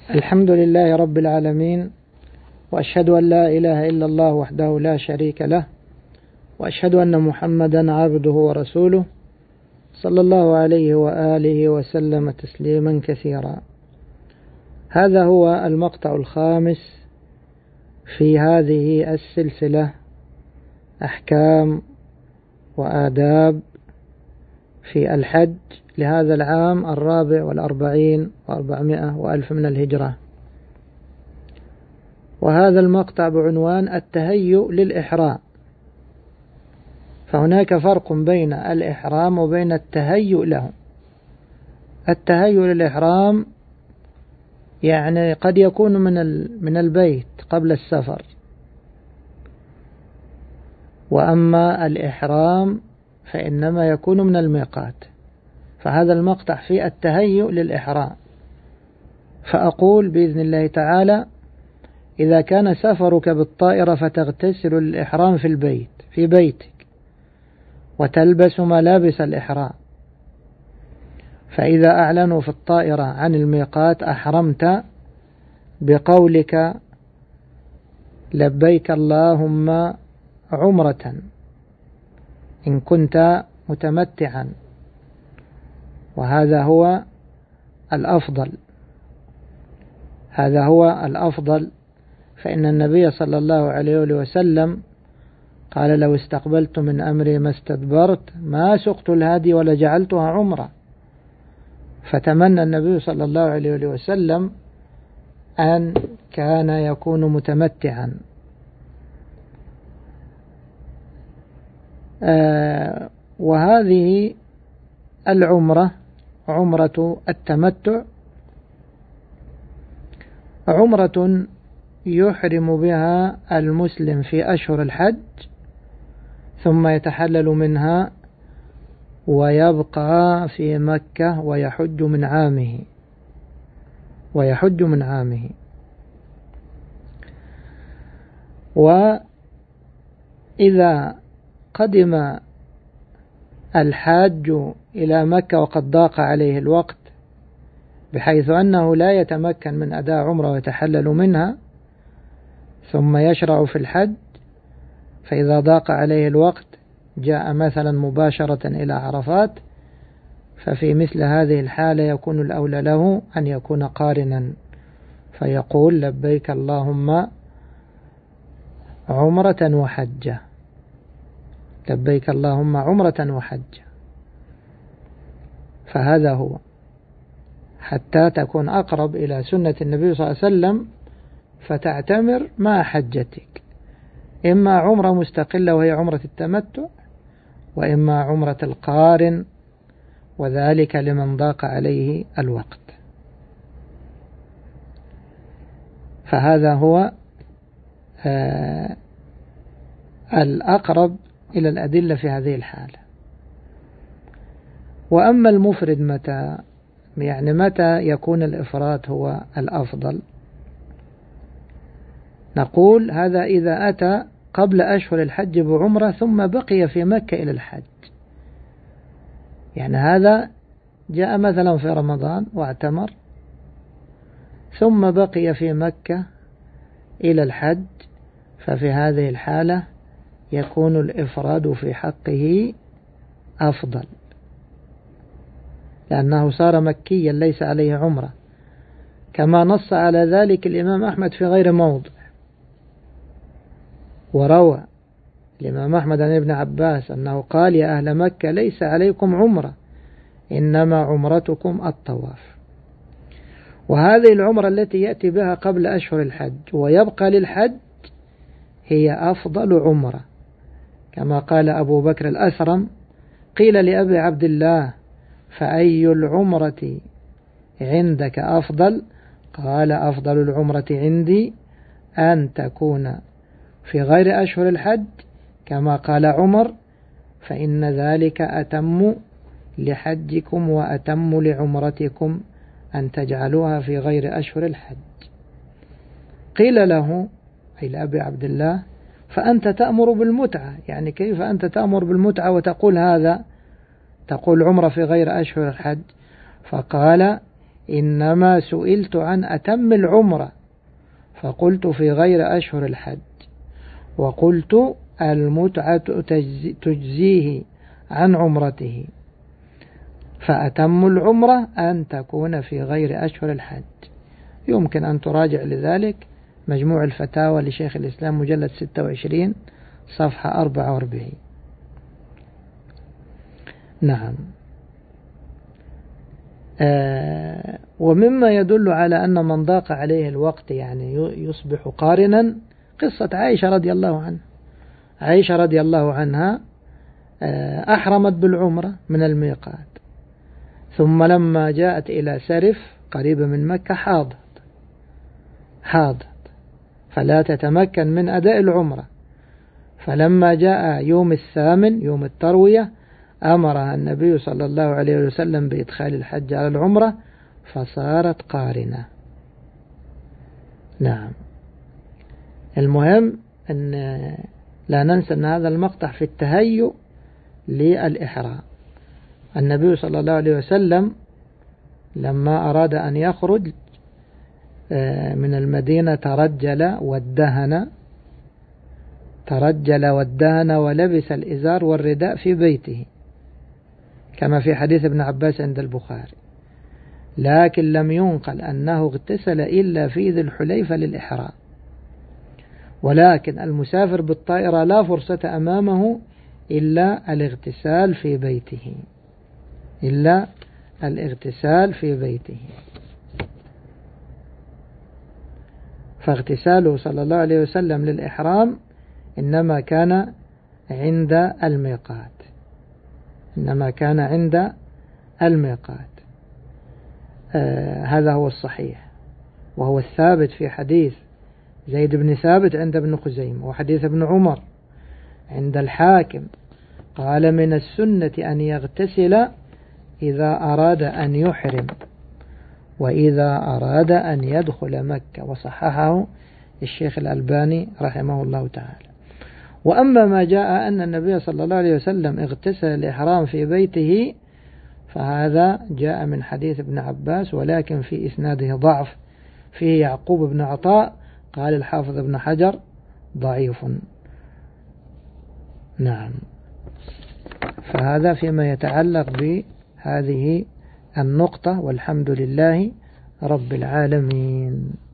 الحمد لله رب العالمين، وأشهد أن لا إله إلا الله وحده لا شريك له، وأشهد أن محمدا عبده ورسوله صلى الله عليه وآله وسلم تسليما كثيرا. هذا هو المقطع الخامس في هذه السلسلة، أحكام وآداب في الحج لهذا العام 44 و400 وألف من الهجرة. وهذا المقطع بعنوان التهيؤ للإحرام. فهناك فرق بين الإحرام وبين التهيؤ له. التهيؤ للإحرام يعني قد يكون من البيت قبل السفر، وأما الإحرام فإنما يكون من الميقات. فهذا المقطع فيه التهيؤ للإحرام. فأقول بإذن الله تعالى: إذا كان سفرك بالطائرة فتغتسل للإحرام في بيتك وتلبس ملابس الإحرام، فإذا أعلنوا في الطائرة عن الميقات أحرمت بقولك لبيك اللهم عمرة إن كنت متمتعا، وهذا هو الأفضل. هذا هو الأفضل، فإن النبي صلى الله عليه وسلم قال: لو استقبلت من أمري ما استدبرت ما سقت الهادي ولا جعلتها عمرة. فتمنى النبي صلى الله عليه وسلم أن كان يكون متمتعا. وهذه العمرة عمرة التمتع، عمرة يحرم بها المسلم في أشهر الحج، ثم يتحلل منها ويبقى في مكة ويحج من عامه. وإذا قدم الحاج إلى مكة وقد ضاق عليه الوقت بحيث أنه لا يتمكن من أداء عمره ويتحلل منها، ثم يشرع في الحج، فإذا ضاق عليه الوقت جاء مثلا مباشرة إلى عرفات، ففي مثل هذه الحالة يكون الأولى له أن يكون قارنا، فيقول لبيك اللهم عمرة وحجة، لبيك اللهم عمرة وحجة. فهذا هو، حتى تكون أقرب إلى سنة النبي صلى الله عليه وسلم، فتعتمر مع حجتك، إما عمرة مستقلة وهي عمرة التمتع، وإما عمرة القارن، وذلك لمن ضاق عليه الوقت. فهذا هو الأقرب إلى الأدلة في هذه الحالة. وأما المفرد متى يكون الإفراد هو الأفضل؟ نقول هذا إذا أتى قبل أشهر الحج بعمرة ثم بقي في مكة إلى الحج. يعني هذا جاء مثلا في رمضان واعتمر ثم بقي في مكة إلى الحج، ففي هذه الحالة يكون الإفراد في حقه أفضل، لأنه صار مكيا ليس عليه عمرة، كما نص على ذلك الإمام أحمد في غير موضع. وروى الإمام أحمد عن ابن عباس أنه قال: يا أهل مكة ليس عليكم عمرة، إنما عمرتكم الطواف. وهذه العمرة التي يأتي بها قبل أشهر الحج ويبقى للحج هي أفضل عمرة، كما قال أبو بكر الأثرم: قيل لأبي عبد الله فأي العمرة عندك أفضل؟ قال: أفضل العمرة عندي أن تكون في غير أشهر الحج، كما قال عمر: فإن ذلك أتم لحجكم وأتم لعمرتكم أن تجعلوها في غير أشهر الحج. قيل له أي لأبي عبد الله: فأنت تأمر بالمتعة، يعني كيف أنت تأمر بالمتعة وتقول هذا، تقول عمرة في غير أشهر الحج؟ فقال: إنما سئلت عن أتم العمرة فقلت في غير أشهر الحج، وقلت المتعة تجزيه عن عمرته، فأتم العمرة أن تكون في غير أشهر الحج. يمكن أن تراجع لذلك مجموع الفتاوى لشيخ الإسلام مجلد 26 صفحة 44. نعم. ومما يدل على أن من ضاق عليه الوقت يعني يصبح قارنا قصة عائشة رضي الله عنها. عائشة رضي الله عنها أحرمت بالعمرة من الميقات، ثم لما جاءت إلى سرف قريبة من مكة حاضت فلا تتمكن من أداء العمرة، فلما جاء يوم الثامن يوم التروية أمرها النبي صلى الله عليه وسلم بإدخال الحج على العمرة فصارت قارنة. نعم. المهم أن لا ننسى أن هذا المقطع في التهيؤ للإحرام. النبي صلى الله عليه وسلم لما أراد أن يخرج من المدينة ترجل وادهن ولبس الإزار والرداء في بيته كما في حديث ابن عباس عند البخاري، لكن لم ينقل أنه اغتسل إلا في ذي الحليفة للإحرام. ولكن المسافر بالطائرة لا فرصة أمامه إلا الاغتسال في بيته فاغتساله صلى الله عليه وسلم للإحرام إنما كان عند الميقات. هذا هو الصحيح، وهو الثابت في حديث زيد بن ثابت عند ابن خزيمة، وحديث ابن عمر عند الحاكم قال من السنة أن يغتسل إذا أراد أن يحرم وإذا أراد أن يدخل مكة، وصححه الشيخ الألباني رحمه الله تعالى. وأما ما جاء أن النبي صلى الله عليه وسلم اغتسل الإحرام في بيته فهذا جاء من حديث ابن عباس، ولكن في إسناده ضعف، فيه يعقوب بن عطاء قال الحافظ ابن حجر ضعيف. نعم. فهذا فيما يتعلق بهذه النقطة، والحمد لله رب العالمين.